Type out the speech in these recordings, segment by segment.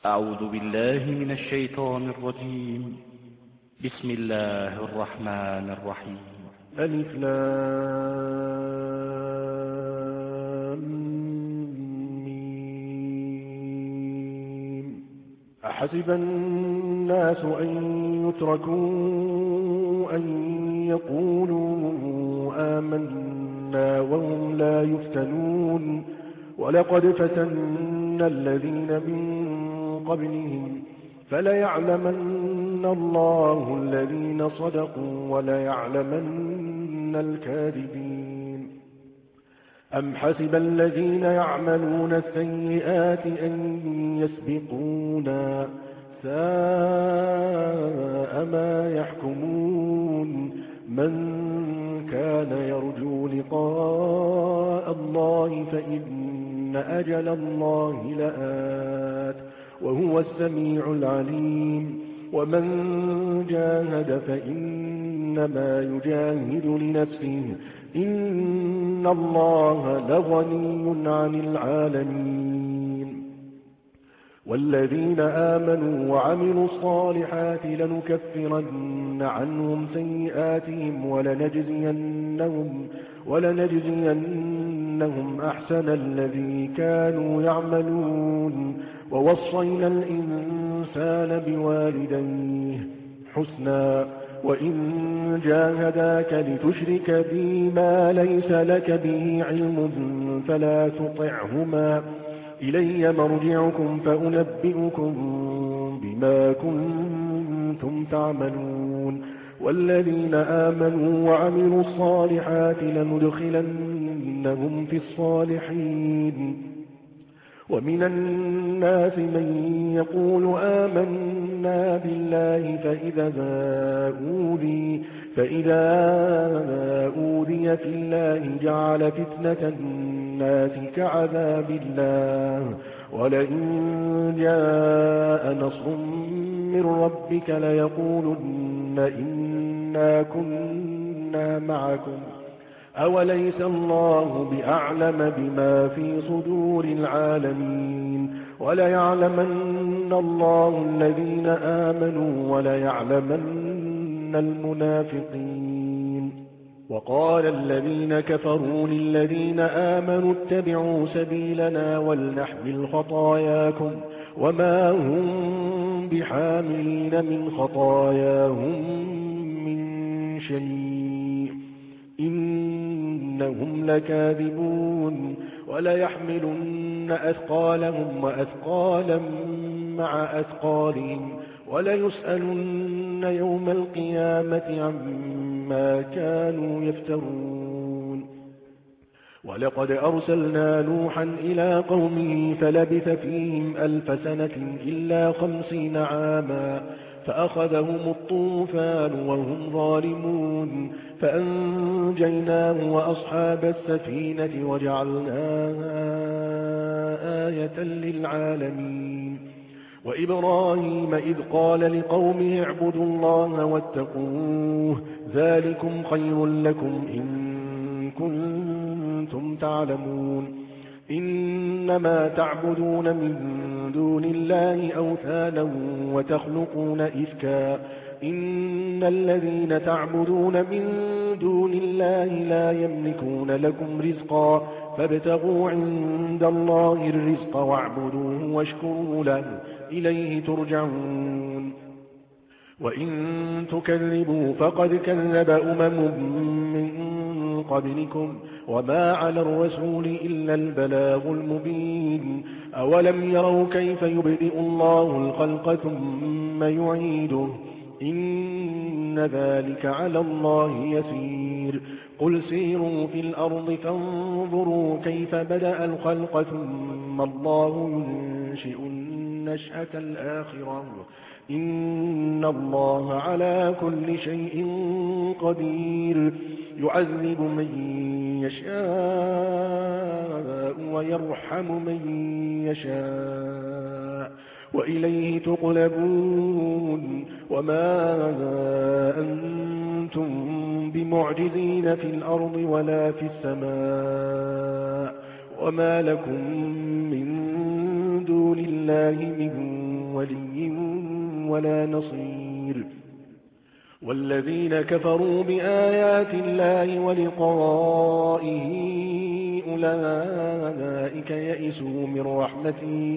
أعوذ بالله من الشيطان الرجيم. بسم الله الرحمن الرحيم. ألف لام ميم. أحسب الناس أن يتركوا أن يقولوا آمنا وهم لا يفتنون ولقد فتنا الذين من قبلهم فليعلمن الله الذين صدقوا وليعلمن الكاذبين. أم حسب الذين يعملون السيئات أن يسبقونا ساء ما يحكمون. من كان يرجو لقاء الله فإن أجل الله لآت وهو السميع العليم. ومن جاهد فإنما يجاهد لنفسه إن الله لغني عن العالمين. والذين آمنوا وعملوا الصالحات لنكفرن عنهم سيئاتهم ولنجزينهم أحسن الذي كانوا يعملون. ووصينا الإنسان بوالديه حسنا وإن جاهداك لتشرك بي ما ليس لك به علم فلا تطعهما إلي مرجعكم فأنبئكم بما كنتم تعملون. والذين آمنوا وعملوا الصالحات لندخلنهم في الصالحين. ومن الناس من يقول آمنا بالله فإذا أوذي في الله جعل فتنة الناس كعذاب الله ولئن جاء نصر من ربك ليقولن إنا كنا معكم أوليس الله بأعلم بما في صدور العالمين. وليعلمن الله الذين آمنوا وليعلمن المنافقين. وقال الذين كفروا للذين آمنوا اتبعوا سبيلنا ولنحمل خطاياكم وما هم بحاملين من خطاياهم من شيء إنهم لكاذبون. وليحملن أثقالهم وأثقالا مع أثقالهم وليسألن يوم القيامة عما كانوا يفترون. ولقد أرسلنا نوحا إلى قومه فلبث فيهم 1000 سنة إلا 50 عاما فأخذهم الطوفان وهم ظالمون فأنجيناه وأصحاب السفينة وجعلناها آية للعالمين. وإبراهيم إذ قال لقومه اعبدوا الله واتقوه ذلكم خير لكم إن كنتم تعلمون. إنما تعبدون من دون الله أوثانا وتخلقون إفكا إن الذين تعبدون من دون الله لا يملكون لكم رزقا فابتغوا عند الله الرزق واعبدوه واشكروا له إليه ترجعون. وإن تكذبوا فقد كذب من قبلكم وما على الرسول إلا البلاغ المبين. أولم يروا كيف يبدئ الله الخلق ثم يعيده إن ذلك على الله يسير. قل سيروا في الأرض فانظروا كيف بدأ الخلق ثم الله ينشئ النشأة الآخرة إن الله على كل شيء قدير. يعذب من يشاء ويرحم من يشاء وإليه تقلبون. وما أنتم بمعجزين في الأرض ولا في السماء وما لكم من دون الله من ولي ولا نصير. والذين كفروا بآيات الله ولقائه أولئك يئسوا من رحمتي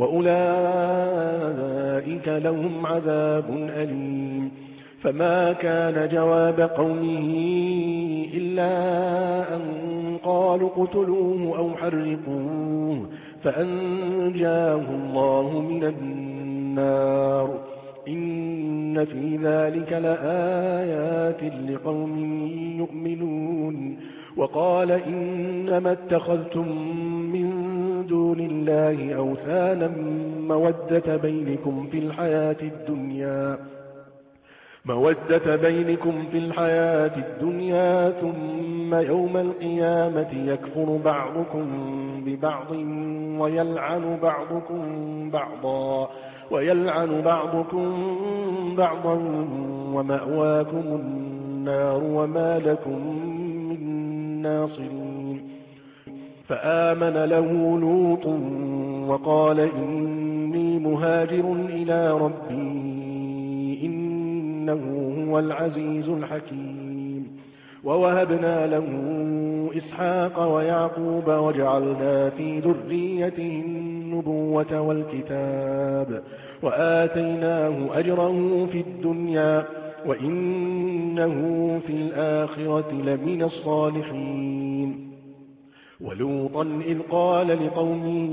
وأولئك لهم عذاب أليم. فما كان جواب قومه إلا أن قالوا اقتلوه أو حرقوه فأنجاه الله من النار. إن في ذلك لآيات لقوم يؤمنون. وقال إنما اتخذتم من دون الله أوثانا مودة بينكم في الحياة الدنيا ثم يوم القيامة يكفر بعضكم ببعض ويلعن بعضكم بعضا ومأواكم النار وما لكم من ناصرين. فآمن له لوط وقال إني مهاجر إلى ربي إنه هو العزيز الحكيم. ووهبنا له إسحاق ويعقوب وجعلنا في ذريته النبوة والكتاب وآتيناه أجره في الدنيا وإنه في الآخرة لمن الصالحين. ولوطا إذ قال لقومه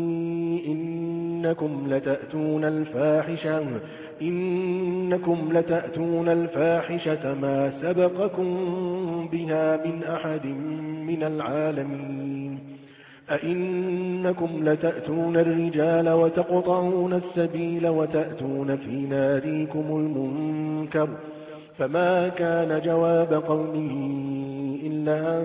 إنكم لتأتون الفاحشة ما سبقكم بها من أحد من العالمين. أئنكم لتأتون الرجال وتقطعون السبيل وتأتون في ناديكم المنكر. فما كان جواب قومه إلا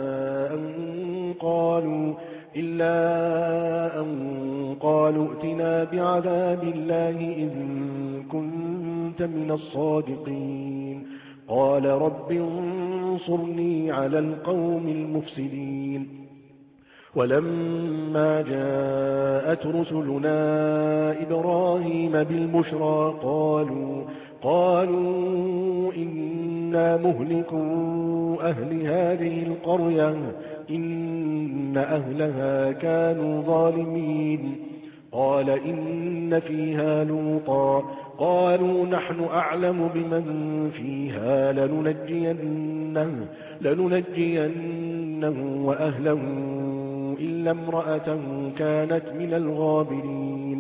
أن قالوا ائتنا بعذاب الله إن كنت من الصادقين. قال رب انصرني على القوم المفسدين. ولما جاءت رسلنا إبراهيم بالبشرى قالوا إنا مهلكوا أهل هذه القرية إن أهلها كانوا ظالمين. قال إن فيها لوطا قالوا نحن أعلم بمن فيها لننجينه وأهله إلا امرأته كانت من الغابرين.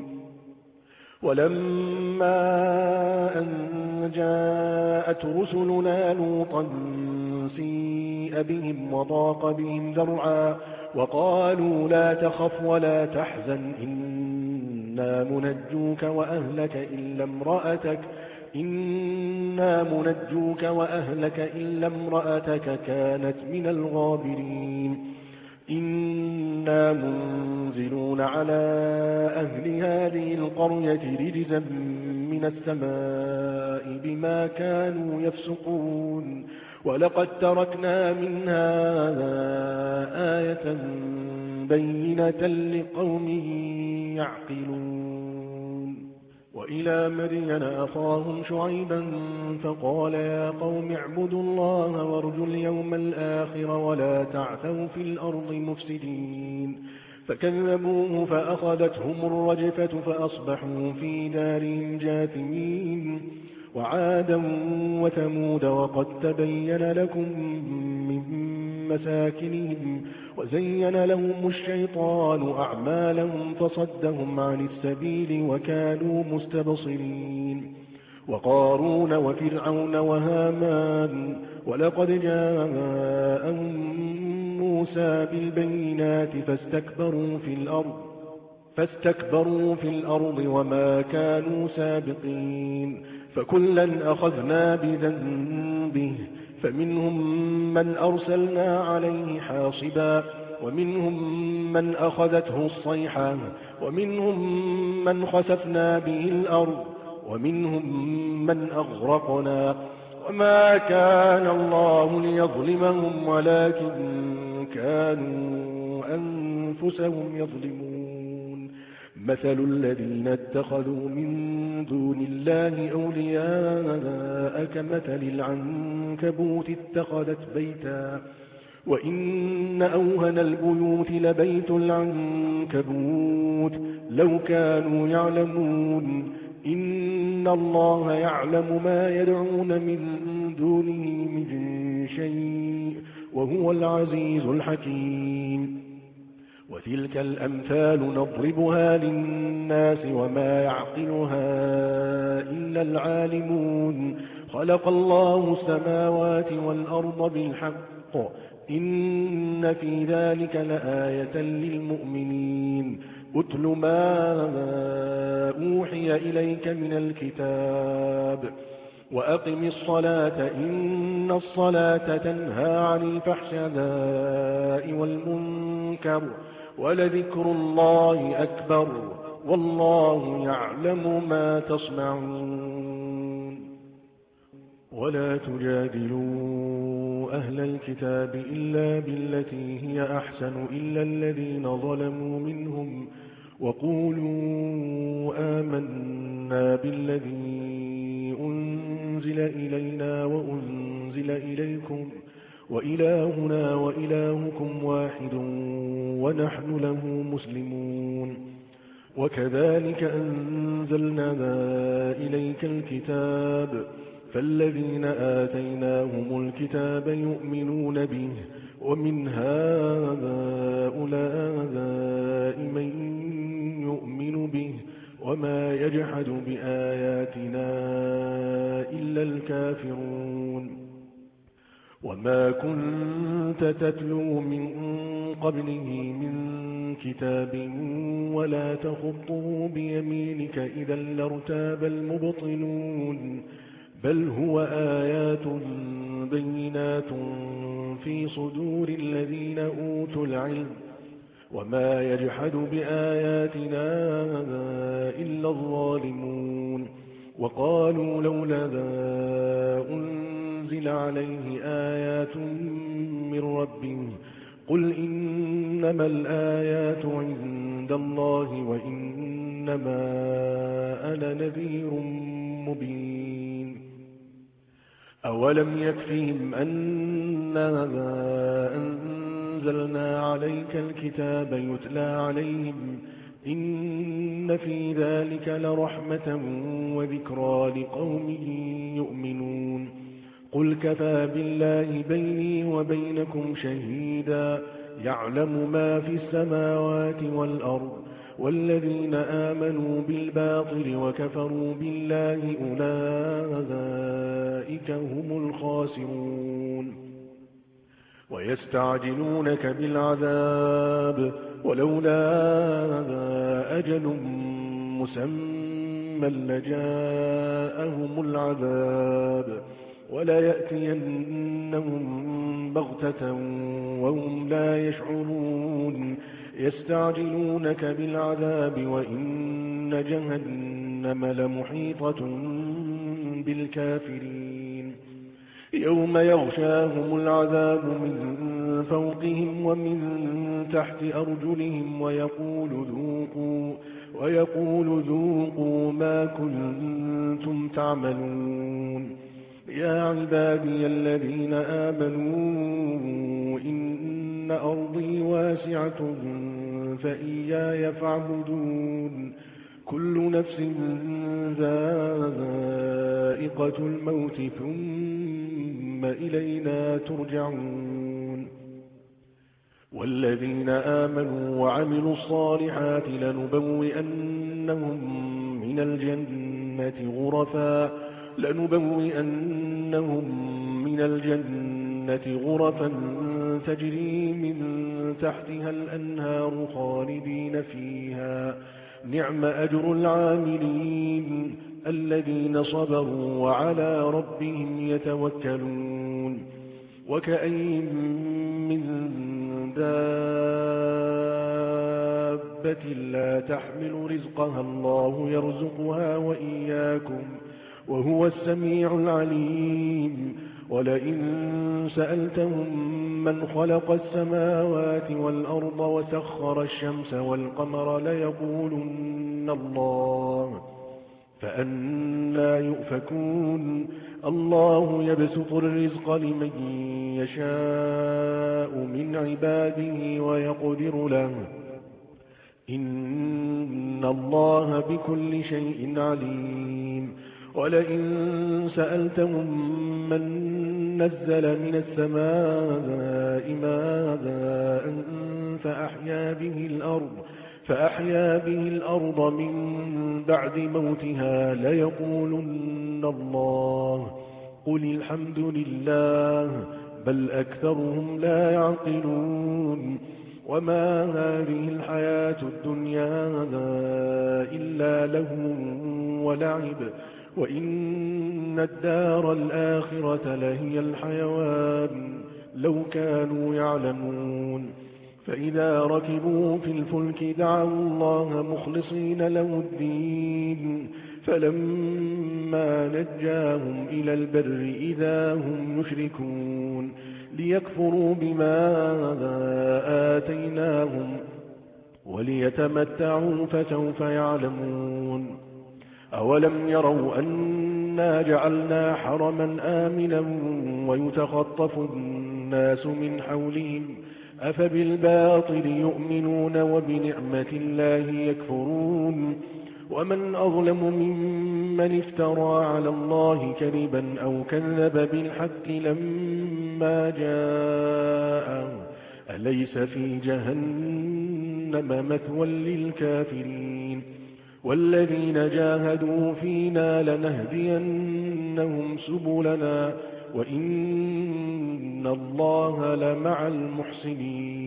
ولما أن جاءت رسلنا لوطا سيء بهم وضاق بهم ذرعا وقالوا لا تخف ولا تحزن إنا منجوك وأهلك إلا امرأتك كانت من الغابرين. إنا منزلون على أهل هذه القرية رجزا من السماء بما كانوا يفسقون. ولقد تركنا منها آية بينة لقوم يعقلون. وإلى مدين أخاهم شعيبا فقال يا قوم اعبدوا الله وارجوا اليوم الآخر ولا تعثوا في الأرض مفسدين. فكذبوه فأخذتهم الرجفة فأصبحوا في دارهم جاثمين. وعادا وثمود وقد تبين لكم من مساكنهم وزين لهم الشيطان أعمالهم فصدهم عن السبيل وكانوا مستبصرين. وقارون وفرعون وهامان ولقد جاءهم موسى بالبينات فاستكبروا في الأرض وما كانوا سابقين. فكلا أخذنا بذنبه فمنهم من أرسلنا عليه حاصبا ومنهم من أخذته الصيحة ومنهم من خسفنا به الأرض ومنهم من أغرقنا. وما كان الله ليظلمهم ولكن كانوا أنفسهم يظلمون. مثل الذين اتخذوا من دون الله أولياء كمثل العنكبوت اتخذت بيتا وإن أوهن البيوت لبيت العنكبوت لو كانوا يعلمون إن الله يعلم ما يدعون من دونه من شيء وهو العزيز الحكيم وتلك الأمثال نضربها للناس وما يعقلها إلا العالمون خلق الله السماوات والأرض بالحق إن في ذلك لآية للمؤمنين أتل ما أوحي إليك من الكتاب وأقم الصلاة إن الصلاة تنهى عن الفحشاء والمنكر ولذكر الله أكبر والله يعلم ما تصنعون ولا تجادلوا أهل الكتاب إلا بالتي هي أحسن إلا الذين ظلموا منهم وقولوا آمنا بالذي أنزل إلينا وأنزل إليكم وإلهنا وإلهكم واحد ونحن له مسلمون وكذلك أنزلنا إليك الكتاب فالذين آتيناهم الكتاب يؤمنون به ومن هؤلاء من يؤمن به وما يجحد بآياتنا إلا الكافرون وما كنت تتلو من قبله من كتاب ولا تخطه بيمينك إذا لارتاب المبطلون بل هو آيات بينات في صدور الذين أوتوا العلم وما يجحد بآياتنا إلا الظالمون وقالوا لولا أنزل عليه آيات من ربه قل إنما الآيات عند الله وإنما أنا نذير مبين أولم يكفهم أننا أنزلنا عليك الكتاب يتلى عليهم إن في ذلك لرحمة وذكرى لقوم يؤمنون قل كفى بالله بيني وبينكم شهيدا يعلم ما في السماوات والأرض والذين آمنوا بالباطل وكفروا بالله أولئك هم الخاسرون ويستعجلونك بالعذاب ولولا أجل مسمى لجاءهم العذاب ولا يأتينهم بغتة وهم لا يشعرون يستعجلونك بالعذاب وإن جهنم لمحيطة بالكافرين يوم يغشاهم العذاب من فوقهم ومن تحت أرجلهم ويقول ذوقوا ما كنتم تعملون يا عبادي الذين آمنوا إن أرضي واسعة فإياي فاعبدون كل نفس ذائقة الموت ثم إلينا ترجعون والذين آمنوا وعملوا الصالحات لنبوئنهم من الجنة غرفا تجري من تحتها الأنهار خالدين فيها نعم أجر العاملين الذين صبروا وعلى ربهم يتوكلون وكأين من دابة لا تحمل رزقها الله يرزقها وإياكم وهو السميع العليم ولئن سألتهم من خلق السماوات والأرض وسخر الشمس والقمر ليقولن الله فأنى يؤفكون الله يبسط الرزق لمن يشاء من عباده ويقدر له إن الله بكل شيء عليم ولئن سألتهم من نزل من السماء ماء فأحيا به الأرض من بعد موتها ليقولن الله قل الحمد لله بل أكثرهم لا يعقلون وما هذه الحياة الدنيا إلا لهو ولعب وإن الدار الآخرة لهي الحيوان لو كانوا يعلمون فإذا ركبوا في الفلك دعوا الله مخلصين له الدين فلما نجاهم إلى البر إذا هم يشركون ليكفروا بما آتيناهم وليتمتعوا فسوف يعلمون أولم يروا أنا جعلنا حرما آمنا ويتخطف الناس من حولهم أفبالباطل يؤمنون وبنعمة الله يكفرون ومن أظلم ممن افترى على الله كذبا أو كذب بالحق لما جاءه أليس في جهنم مثوى للكافرين والذين جاهدوا فينا لنهدينهم سبلنا وإن الله لمع المحسنين